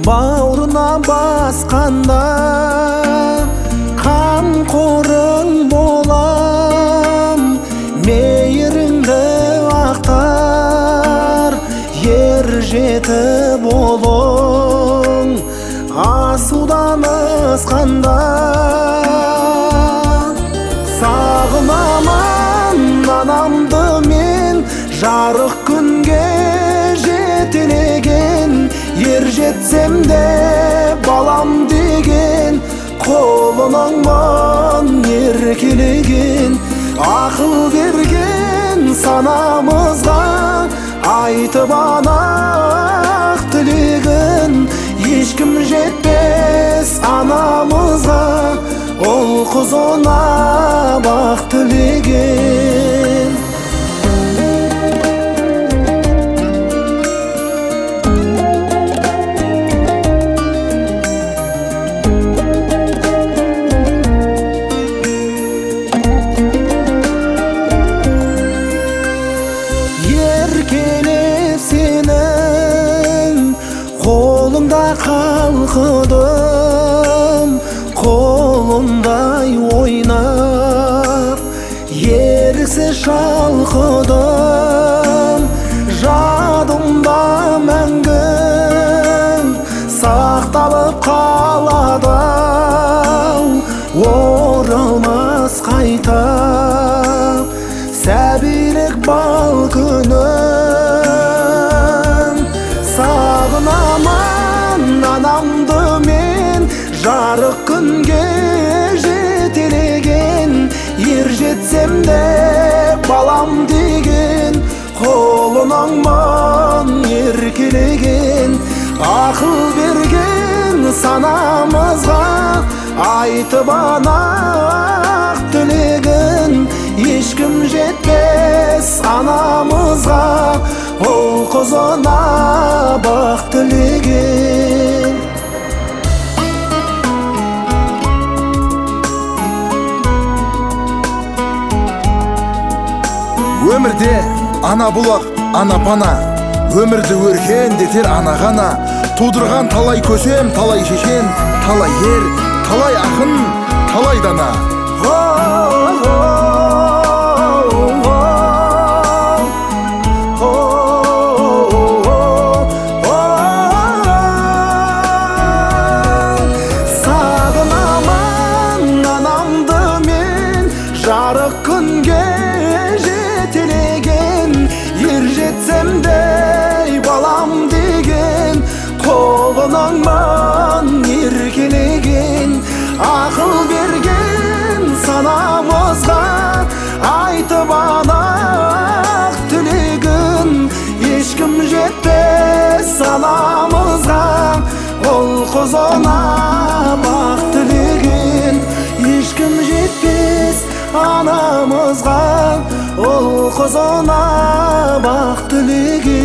бауырына басқанда қамқорың болам, мейіріңді ақтар, ер жеті болың асудан ысқанда. Сағынамын анамды мен, жарық күнге жетелеген, ер жетсем де балам деген, қолыныңмын еркелеген. Ақыл берген санамызға, айтып анақ тілегін, ешкім жетпес анамызға, ол қызына бақ тілеген. Еркелеп сенің қолыңда қалқыдым, қолымдай ойнап еріксіз шалқыдым. Жадымда мәңгі сақталып қалады, оралмас қайта сәбилік бал күнім. Сағынамын анамды мен, жарық күнге жетелеген, ер жетсем де балам деген, қолыныңмын еркелеген. Ақыл берген санамызға, айтып анақ тілегін, ешкім жетпес анамызға, ол қызына бақ тілеген. Өмірде ана бұлақ, ана пана, өмірді өркендетер ана ғана. Тудырған талай көсем, талай шешен, талай ер, талай ақын, талай дана. Сағынамын анамды мен, жарық күнге жетелеген, ер жетсем де балам деген, қолыныңмын еркелеген. Ақыл берген санамызға, айтып анақ тілегін, ешкім жетпес анамызға, ол қызына бақ тілеген. Ешкім жетпес анамызға, ол қызына бақ тілеген.